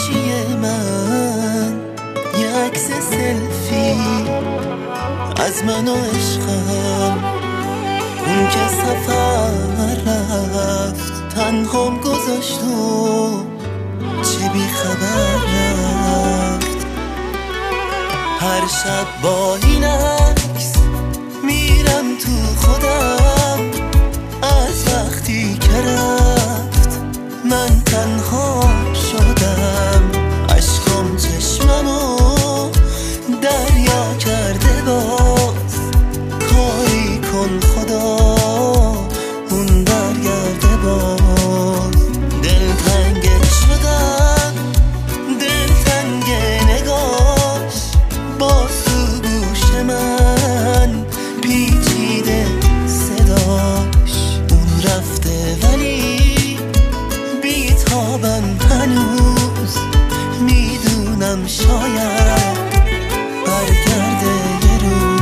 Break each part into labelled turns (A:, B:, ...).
A: گوشی من یه عکس سلفی از من و عشقم، اون که سفر رفت تنهام گذاشت و چه بی خبر رفت. هر شب با این عکس میرم تو خودم، از وقتی که رفت من تنها شدم. عشقم چشممو دریا کرده، باز کاری کن خدا اون برگرده باز. دلتنگ شدم، دلتنگ نگاش، باز تو گوش من پیچیده صداش. اون رفته ولی بیتابم هنوز، میدونم شاید برگرده یه روز.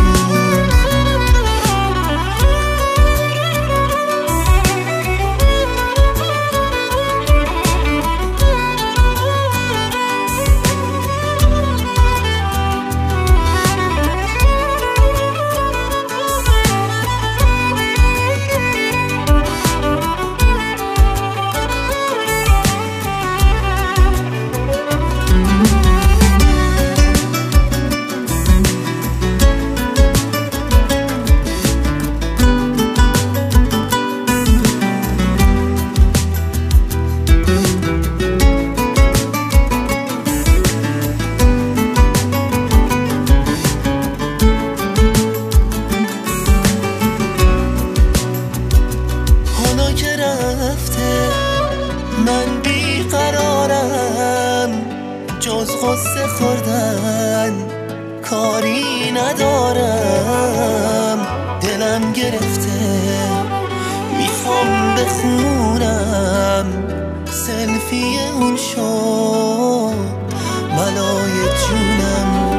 A: من بیقرارم، جز غصه خوردن کاری ندارم. دلم گرفته میخوام بخونم، سلفی اون شو بلای جونم.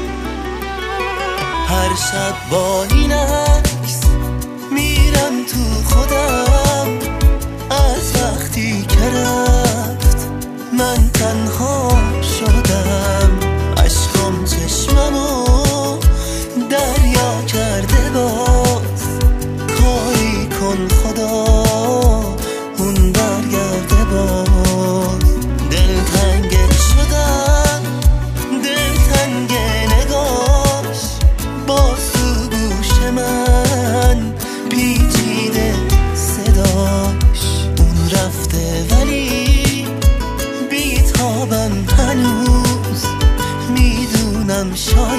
A: هر شب با این عکس میرم تو خودم، از وقتی که رفت من تنها شدم. عشقم چشممو دریا کرده، باز کاری کن خدا اون برگرده باز. دلتنگ شدم، دلتنگ نگاش، باز تو گوش من پیچیده صداش. اون رفته ولی بیتابم هنوز، میدونم شاید